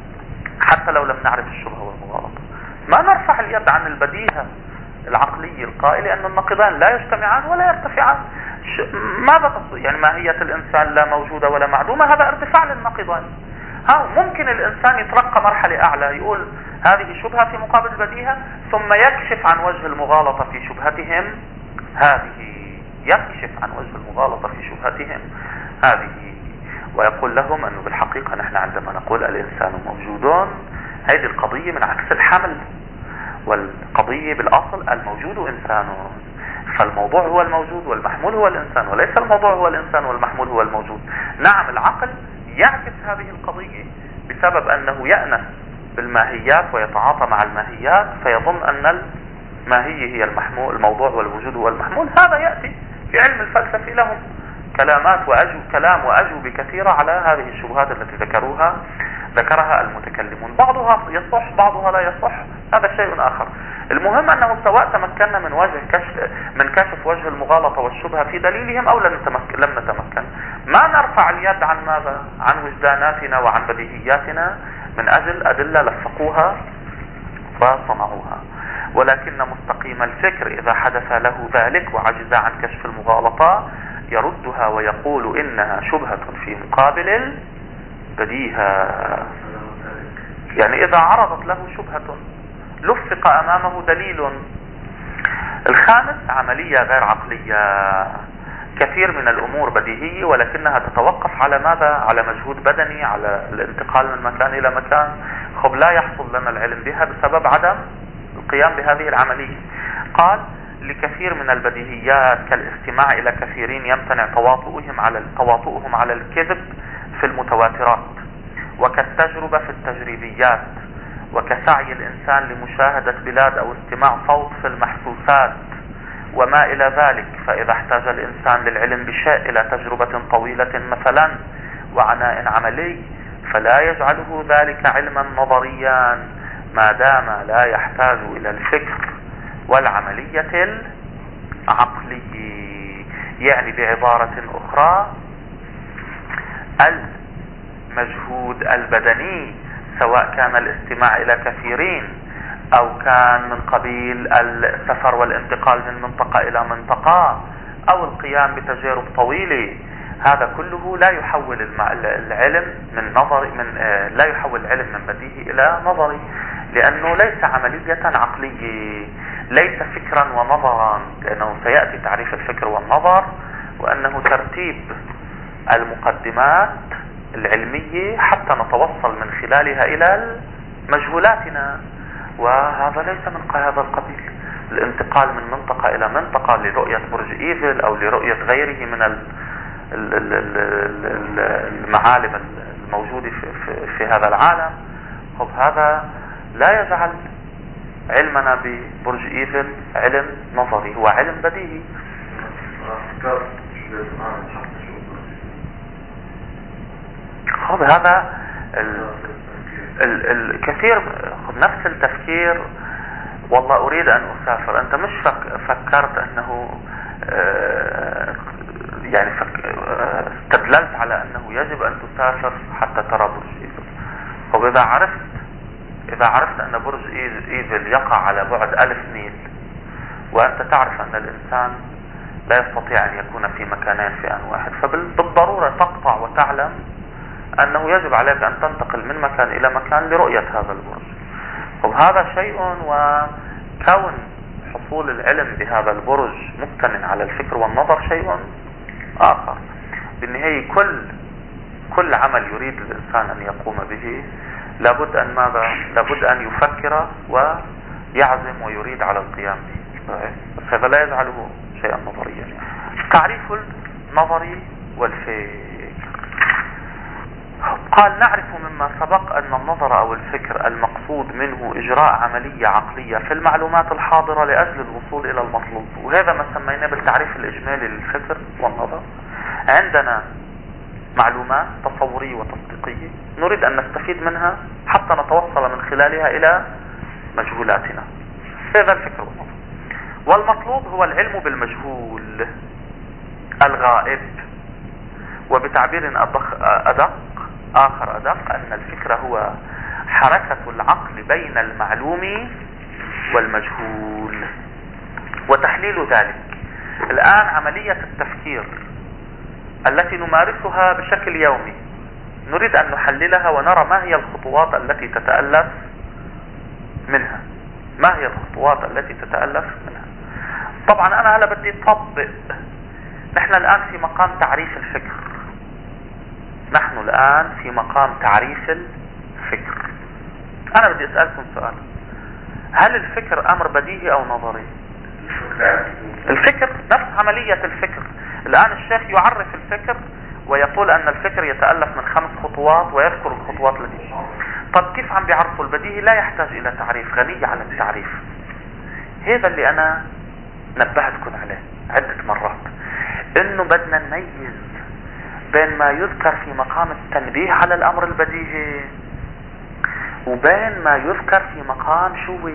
حتى لو لم نعرف الشبهة والمغالطة ما نرفع اليد عن البديهة العقلية القائلة ان النقيضان لا يجتمعان ولا يرتفعان. ماذا تقصد يعني ماهية الانسان لا موجودة ولا معدومة؟ هذا ارتفاع للنقيضان. ها ممكن الانسان يترقى مرحلة اعلى، يقول هذه شبهة في مقابل البديهة، ثم يكشف عن وجه المغالطة في شبهتهم هذه، يكشف عن وجه المغالطة في شبهتهم هذه، ويقول لهم انه بالحقيقة نحن عندما نقول الانسان موجود، هذه القضية من عكس الحمل، والقضية بالاصل الموجود انسان، فالموضوع هو الموجود والمحمول هو الانسان، وليس الموضوع هو الانسان والمحمول هو الموجود. نعم العقل يعكس هذه القضية بسبب انه يأنس بالماهيات ويتعاطى مع الماهيات، فيظن ان الماهية هي المحمول، الموضوع والوجود هو المحمول. هذا يأتي في علم الفلسفة، لهم كلامات وأجو كلام وأجوبة كثيرة على هذه الشبهات التي ذكروها ذكرها المتكلمون، بعضها يصح بعضها لا يصح، هذا شيء آخر. المهم أنه سواء تمكنا من وجه كشف من كشف وجه المغالطة والشبهة في دليلهم أو لم نتمكن, لم نتمكن ما نرفع اليد عن ماذا؟ عن وجداناتنا وعن بديهياتنا من أجل أدلة لفقوها وصنعوها. ولكن مستقيم الفكر إذا حدث له ذلك وعجز عن كشف المغالطة يردها ويقول إنها شبهة في مقابل البديهة. يعني إذا عرضت له شبهة لفق أمامه دليل. الخامس عملية غير عقلية. كثير من الأمور بديهية ولكنها تتوقف على ماذا؟ على مجهود بدني، على الانتقال من مكان إلى مكان. خب لا يحصل لنا العلم بها بسبب عدم القيام بهذه العملية. قال لكثير من البديهيات كالاستماع إلى كثيرين يمتنع تواطؤهم على تواطؤهم على الكذب في المتواترات، وكالتجربة في التجريبيات، وكسعي الإنسان لمشاهدة بلاد أو استماع صوت في المحسوسات وما إلى ذلك. فإذا احتاج الإنسان للعلم بشيء إلى تجربة طويلة مثلا وعناء عملي فلا يجعله ذلك علما نظريا ما دام لا يحتاج إلى الفكر والعملية العقلية. يعني بعبارة أخرى المجهود البدني سواء كان الاستماع إلى كثيرين أو كان من قبيل السفر والانتقال من منطقة إلى منطقة أو القيام بتجارب طويلة، هذا كله لا يحول العلم من نظري من لا يحول العلم من بديهي إلى نظري، لأنه ليس عملية عقلية، ليس فكرا ونظرا، لأنه سيأتي تعريف الفكر والنظر وأنه ترتيب المقدمات العلمية حتى نتوصل من خلالها إلى مجهولاتنا، وهذا ليس من هذا القبيل. الانتقال من منطقة إلى منطقة لرؤية برج إيفل أو لرؤية غيره من المعالم الموجودة في هذا العالم، خب هذا لا يجعل علمنا ببرج إيفل علم نظري، هو علم بديهي. خب هذا الكثير نفس التفكير. والله أريد أن أسافر، أنت مش فك فكرت أنه يعني فك... استدللت على انه يجب ان تسافر حتى ترى برج ايفل. طب اذا عرفت اذا عرفت ان برج ايفل يقع على بعد الف ميل، وانت تعرف ان الانسان لا يستطيع ان يكون في مكانين في ان واحد، فبالضرورة تقطع وتعلم انه يجب عليك ان تنتقل من مكان الى مكان لرؤية هذا البرج. وهذا شيء، وكون حصول العلم بهذا البرج مبتنٍ على الفكر والنظر شيء آخر. بالنهاية كل كل عمل يريد الإنسان أن يقوم به لابد أن ماذا؟ لابد أن يفكر ويعزم ويريد على القيام به، بس هذا لا يجعله شيئا نظريا. تعريف النظري والفكر. قال: نعرف مما سبق أن النظر أو الفكر المقصود منه إجراء عملية عقلية في المعلومات الحاضرة لأجل الوصول إلى المطلوب، وهذا ما سميناه بالتعريف الإجمالي للفكر والنظر. عندنا معلومات تصورية وتصديقية نريد أن نستفيد منها حتى نتوصل من خلالها إلى مجهولاتنا، هذا الفكر والنظر. والمطلوب هو العلم بالمجهول الغائب. وبتعبير أدق, أدق آخر أدق أن الفكر هو حركة العقل بين المعلوم والمجهول وتحليل ذلك. الآن عملية التفكير التي نمارسها بشكل يومي نريد أن نحللها ونرى ما هي الخطوات التي تتألف منها ما هي الخطوات التي تتألف منها طبعا أنا هلا بدي أطبق. نحن الآن في مقام تعريف الفكر نحن الآن في مقام تعريف الفكر. أنا بدي أسألكم سؤال: هل الفكر أمر بديهي أو نظري؟ الفكر نفس عملية الفكر. الآن الشيخ يعرف الفكر ويقول أن الفكر يتألف من خمس خطوات ويذكر الخطوات التي. طب كيف عم بيعرفوا البديهي؟ لا يحتاج إلى تعريف، غني عن التعريف. هذا اللي أنا نبهتكم عليه عدة مرات، إنه بدنا نميز بين ما يذكر في مقام التنبيه على الأمر البديهي وبين ما يذكر في مقام شو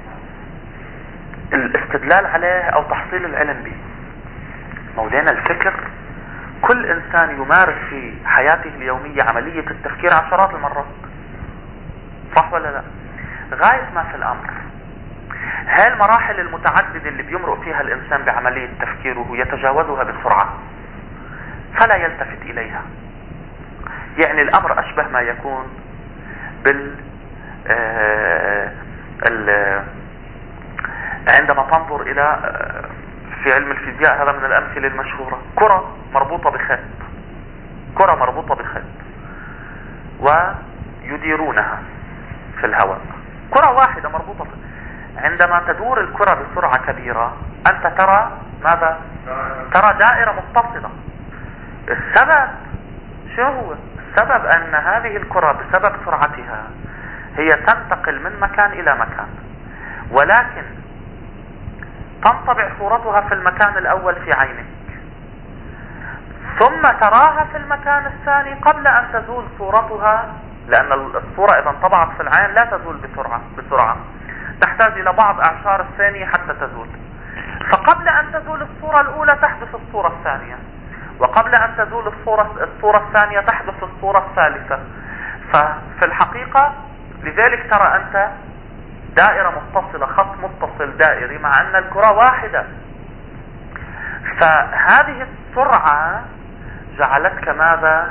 الاستدلال عليه أو تحصيل العلم به. مولانا الفكر كل إنسان يمارس في حياته اليومية عملية التفكير عشرات المرات، صح ولا لا؟ غاية ما في الأمر هاي المراحل المتعددة اللي بيمرق فيها الإنسان بعملية تفكيره يتجاوزها بسرعة فلا يلتفت إليها. يعني الأمر أشبه ما يكون بال آه ال... عندما تنظر إلى آه في علم الفيزياء، هذا من الأمثلة المشهورة، كرة مربوطة بخيط كرة مربوطة بخيط ويديرونها في الهواء، كرة واحدة مربوطة في... عندما تدور الكرة بسرعة كبيرة أنت ترى ماذا؟ ترى دائرة متصلة. السبب شو هو؟ السبب أن هذه الكرة بسبب سرعتها هي تنتقل من مكان إلى مكان، ولكن تنطبع صورتها في المكان الأول في عينك، ثم تراها في المكان الثاني قبل أن تزول صورتها، لأن الصورة إذا انطبعت في العين لا تزول بسرعة بسرعة تحتاج إلى بعض أعشار الثانية حتى تزول. فقبل أن تزول الصورة الأولى تحدث الصورة الثانية، وقبل أن تزول الصورة الصورة الثانية تحدث الصورة الثالثة. ففي الحقيقة لذلك ترى أنت دائرة متصلة، خط متصل دائري، مع أن الكرة واحدة. فهذه السرعة جعلتك ماذا؟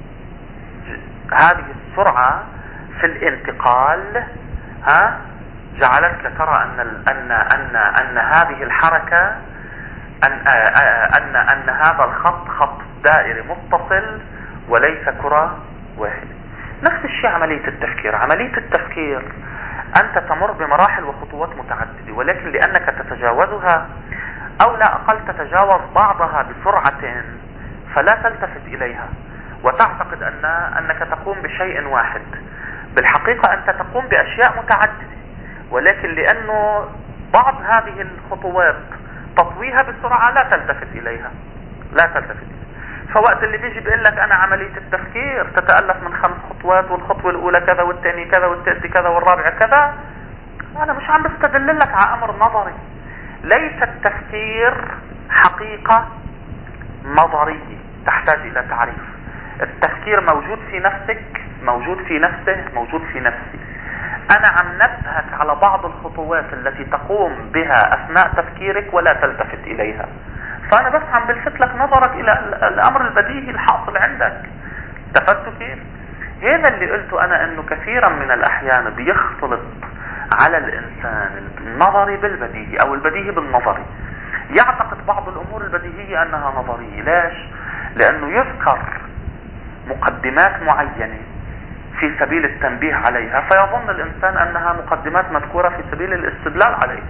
هذه السرعة في الانتقال ها جعلتك ترى أن أن أن أن هذه الحركة أن أن أن هذا الخط خط دائري متصل وليس كرة واحدة. نفس الشيء عملية التفكير. عملية التفكير أنت تمر بمراحل وخطوات متعددة، ولكن لأنك تتجاوزها أو لا أقل تتجاوز بعضها بسرعة فلا تلتفت إليها وتعتقد أن أنك تقوم بشيء واحد. بالحقيقة أنت تقوم بأشياء متعددة، ولكن لأنه بعض هذه الخطوات تطويها بسرعة لا تلتفت إليها لا تلتفت إليها. فوقت اللي بيجي بيقول لك أنا عملية التفكير تتألف من خمس خطوات، والخطوة الأولى كذا والثانية كذا والثالثة كذا والرابعة كذا، أنا مش عم بستدل لك على أمر نظري. ليس التفكير حقيقة نظرية تحتاج الى تعريف. التفكير موجود في نفسك، موجود في نفسه، موجود في نفسي. انا عم نبهك على بعض الخطوات التي تقوم بها اثناء تفكيرك ولا تلتفت اليها. فانا بس عم بلفت لك نظرك الى الامر البديهي الحاصل عندك. استفدتوا كيف؟ هذا اللي قلته انا، انه كثيرا من الاحيان بيختلط على الانسان النظري بالبديهي او البديهي بالنظري. يعتقد بعض الامور البديهية انها نظرية. ليش؟ لانه يذكر مقدمات معينة في سبيل التنبيه عليها، فيظن الانسان انها مقدمات مذكورة في سبيل الاستدلال عليه.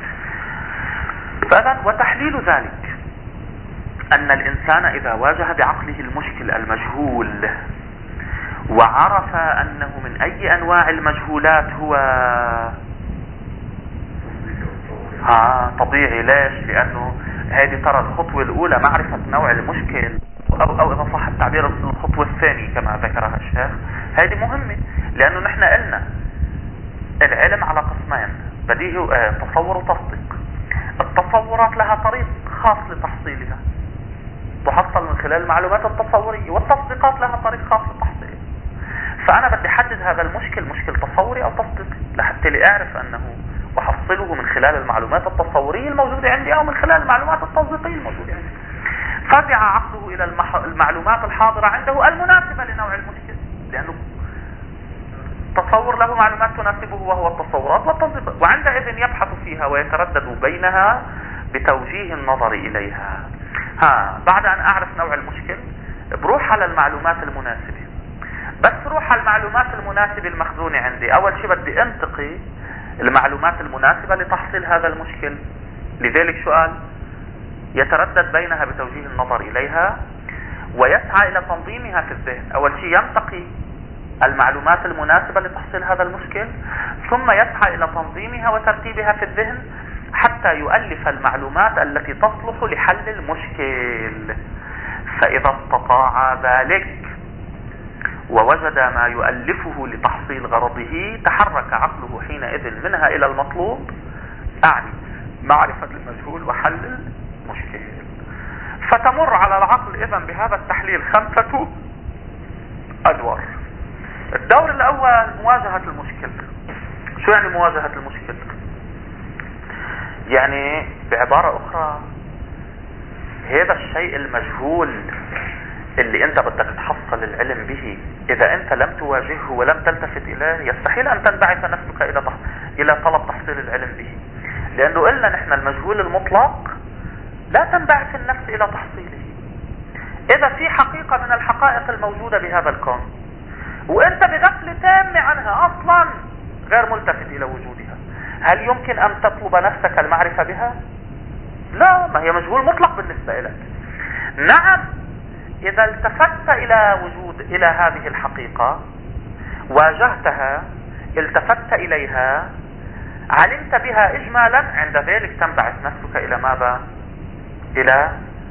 فإذن وتحليل ذلك ان الانسان اذا واجه بعقله المشكل المجهول وعرف انه من اي انواع المجهولات هو ها طبيعي. ليش؟ لانه هذه ترى الخطوة الاولى معرفة نوع المشكل، او, أو اذا صح التعبير الخطوة الثانية كما ذكرها الشيخ. هذه مهمة لانه نحن قلنا العلم على قسمين: بديهي اه تصور وتصديق. التصورات لها طريق خاص لتحصيلها، تحصل من خلال المعلومات التصورية، والتصديقات لها طريق خاص لتحصيلها. فانا بدي احدد هذا المشكل مشكل تصوري او تصديقي لحتى لي اعرف انه احصله من خلال المعلومات التصورية الموجودة عندي او من خلال المعلومات التصديقية الموجودة عندي. فرجع عقله الى المح... المعلومات الحاضرة عنده المناسبة لنوع المشكل، لانه التصور له معلومات تناسبه وهو التصورات والتصديق، وعندئذ يبحث فيها ويتردد بينها بتوجيه النظر اليها. ها بعد ان اعرف نوع المشكل بروح على المعلومات المناسبة. بس روح على المعلومات المناسبة المخزونة عندي. اول شيء بدي انتقي المعلومات المناسبة لتحصيل هذا المشكل. لذلك سؤال يتردد بينها بتوجيه النظر اليها ويسعى الى تنظيمها في الذهن. اول شيء ينتقي المعلومات المناسبة لتحصيل هذا المشكل، ثم يسعى الى تنظيمها وترتيبها في الذهن حتى يؤلف المعلومات التي تصلح لحل المشكل. فاذا استطاع ذلك ووجد ما يؤلفه لتحصيل غرضه تحرك عقله حينئذ منها الى المطلوب، اعني معرفة المجهول وحل المشكل. فتمر على العقل اذا بهذا التحليل خمسة ادوار. الدور الاول مواجهة المشكل. شو يعني مواجهة المشكل؟ يعني بعبارة اخرى هذا الشيء المجهول اللي انت بدك تحصل العلم به، اذا انت لم تواجهه ولم تلتفت اليه يستحيل ان تنبعث نفسك الى تح... الى طلب تحصيل العلم به. لانه قلنا نحن المجهول المطلق لا تنبعث النفس الى تحصيله. اذا في حقيقة من الحقائق الموجودة بهذا الكون وانت بغفلة تامة عنها اصلا غير ملتفت الى وجودها، هل يمكن ان تطلب نفسك المعرفة بها؟ لا، ما هي مجهول مطلق بالنسبة لك. نعم، اذا التفت الى وجود الى هذه الحقيقة واجهتها التفت اليها علمت بها اجمالا، عند ذلك تنبعث نفسك الى ماذا؟ الى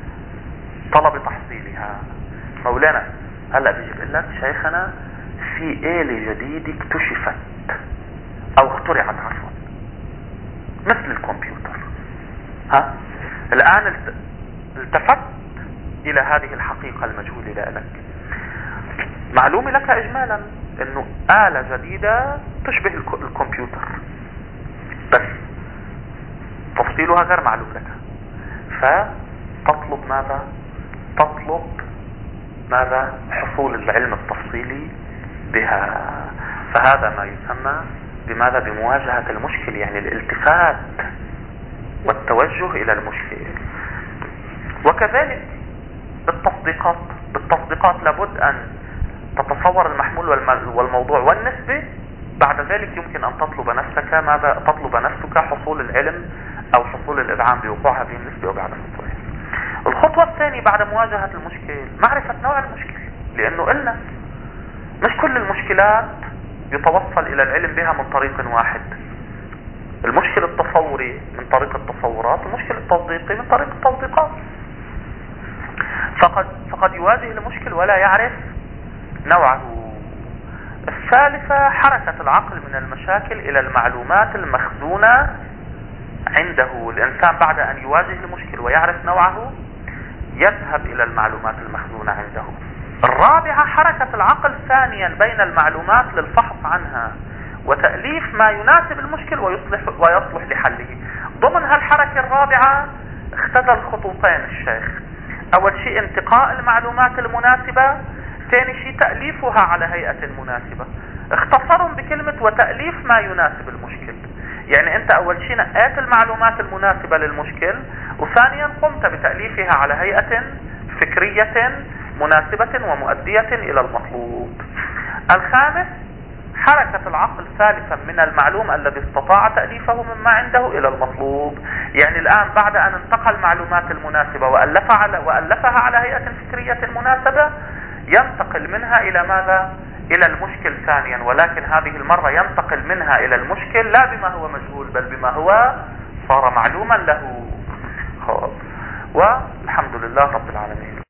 طلب تحصيلها. مولانا هلا بيجي بيقول لك شيخنا في آلة جديدة اكتشفت او اخترعت عفوا مثل الكمبيوتر. ها الان التفت الى هذه الحقيقة المجهولة لك. معلومة لك اجمالا انه آلة جديدة تشبه الكمبيوتر، بس تفصيلها غير معلوم لك. فتطلب ماذا؟ تطلب ماذا؟ حصول العلم التفصيلي بها. فهذا ما يسمى بماذا؟ بمواجهة المشكل، يعني الالتفات والتوجه الى المشكل. وكذلك بالتصديقات. بالتصديقات لابد ان تتصور المحمول والموضوع والنسبة. بعد ذلك يمكن ان تطلب نفسك ماذا؟ تطلب نفسك حصول العلم او حصول الاذعان بوقوع هذه النسبة وبعد حصولها. الخطوة الثانية بعد مواجهة المشكل معرفة نوع المشكل، لانه قلنا مش كل المشكلات يتوصل الى العلم بها من طريق واحد. المشكل التصوري من طريق التصورات، والمشكل التصديقي من طريق التصديقات. فقد, فقد يواجه المشكل ولا يعرف نوعه. الثالثة حركة العقل من المشاكل الى المعلومات المخزونة عنده. الانسان بعد ان يواجه المشكل ويعرف نوعه يذهب إلى المعلومات المخزونة عنده. الرابعة حركة العقل ثانيا بين المعلومات للفحص عنها وتأليف ما يناسب المشكل ويصلح, ويصلح لحله. ضمن هالحركة الرابعة اختزل خطوتين الشيخ: أول شيء انتقاء المعلومات المناسبة، ثاني شيء تأليفها على هيئة مناسبة. اختصرهم بكلمة وتأليف ما يناسب المشكل. يعني انت اول شيء نقيت المعلومات المناسبة للمشكل، وثانيا قمت بتأليفها على هيئة فكرية مناسبة ومؤدية الى المطلوب. الخامس حركة العقل ثالثا من المعلوم الذي استطاع تأليفه مما عنده الى المطلوب. يعني الان بعد ان انتقى المعلومات المناسبة وألفها على, وألفها على هيئة فكرية مناسبة، ينتقل منها الى ماذا؟ الى المشكل ثانيا، ولكن هذه المرة ينتقل منها الى المشكل لا بما هو مجهول بل بما هو صار معلوما له. والحمد لله رب العالمين.